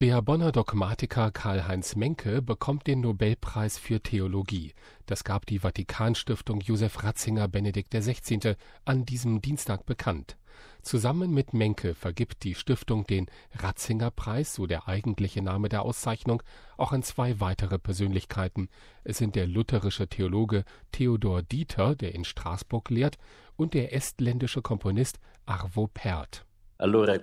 Der Bonner Dogmatiker Karl-Heinz Menke bekommt den Nobelpreis für Theologie. Das gab die Vatikanstiftung Josef Ratzinger Benedikt XVI. An diesem Dienstag bekannt. Zusammen mit Menke vergibt die Stiftung den Ratzinger-Preis, so der eigentliche Name der Auszeichnung, auch an zwei weitere Persönlichkeiten. Es sind der lutherische Theologe Theodor Dieter, der in Straßburg lehrt, und der estländische Komponist Arvo Pärt. Der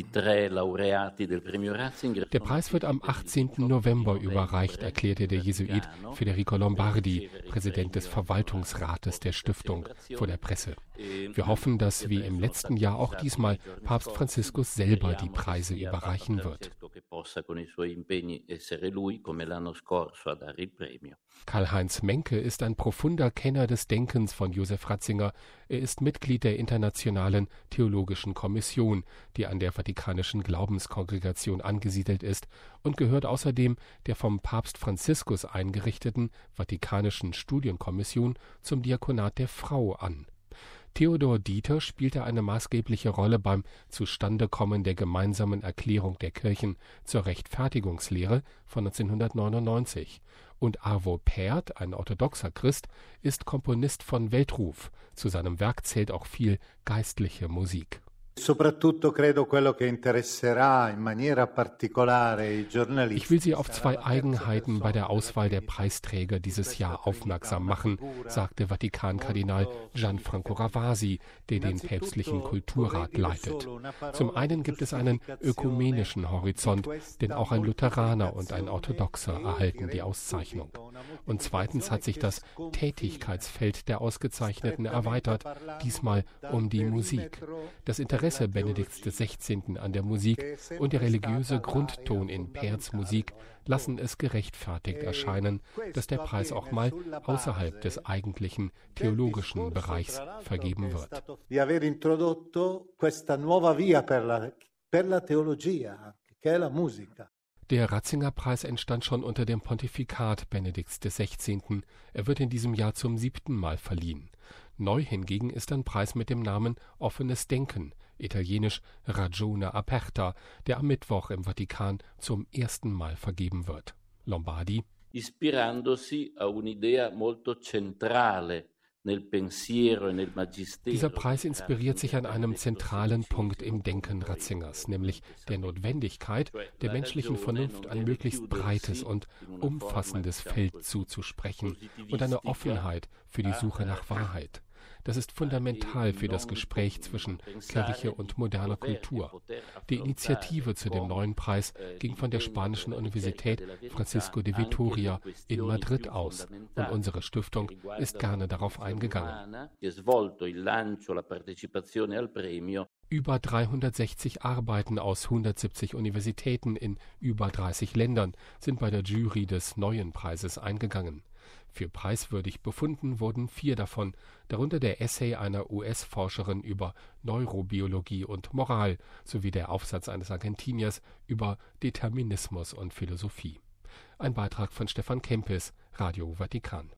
Preis wird am 18. November überreicht, erklärte der Jesuit Federico Lombardi, Präsident des Verwaltungsrates der Stiftung, vor der Presse. Wir hoffen, dass wie im letzten Jahr auch diesmal Papst Franziskus selber die Preise überreichen wird. Karl-Heinz Menke ist ein profunder Kenner des Denkens von Josef Ratzinger. Er ist Mitglied der Internationalen Theologischen Kommission, die an der Vatikanischen Glaubenskongregation angesiedelt ist, und gehört außerdem der vom Papst Franziskus eingerichteten Vatikanischen Studienkommission zum Diakonat der Frau an. Theodor Dieter spielte eine maßgebliche Rolle beim Zustandekommen der gemeinsamen Erklärung der Kirchen zur Rechtfertigungslehre von 1999. Und Arvo Pärt, ein orthodoxer Christ, ist Komponist von Weltruf. Zu seinem Werk zählt auch viel geistliche Musik. Ich will Sie auf zwei Eigenheiten bei der Auswahl der Preisträger dieses Jahr aufmerksam machen, sagte Vatikankardinal Gianfranco Ravasi, der den päpstlichen Kulturrat leitet. Zum einen gibt es einen ökumenischen Horizont, denn auch ein Lutheraner und ein Orthodoxer erhalten die Auszeichnung. Und zweitens hat sich das Tätigkeitsfeld der Ausgezeichneten erweitert, diesmal um die Musik. Das Interesse Benedikts XVI. An der Musik und der religiöse Grundton in Pärts Musik lassen es gerechtfertigt erscheinen, dass der Preis auch mal außerhalb des eigentlichen theologischen Bereichs vergeben wird. Der Ratzinger-Preis entstand schon unter dem Pontifikat Benedikts XVI. Er wird in diesem Jahr zum 7. Mal verliehen. Neu hingegen ist ein Preis mit dem Namen Offenes Denken, italienisch Ragione Aperta, der am Mittwoch im Vatikan zum 1. Mal vergeben wird. Lombardi: Ispirandosi a un'idea molto centrale. Dieser Preis inspiriert sich an einem zentralen Punkt im Denken Ratzingers, nämlich der Notwendigkeit, der menschlichen Vernunft ein möglichst breites und umfassendes Feld zuzusprechen und eine Offenheit für die Suche nach Wahrheit. Das ist fundamental für das Gespräch zwischen Kirche und moderner Kultur. Die Initiative zu dem neuen Preis ging von der spanischen Universität Francisco de Vitoria in Madrid aus und unsere Stiftung ist gerne darauf eingegangen. Über 360 Arbeiten aus 170 Universitäten in über 30 Ländern sind bei der Jury des neuen Preises eingegangen. Für preiswürdig befunden wurden 4 davon, darunter der Essay einer US-Forscherin über Neurobiologie und Moral sowie der Aufsatz eines Argentiniers über Determinismus und Philosophie. Ein Beitrag von Stefan Kempis, Radio Vatikan.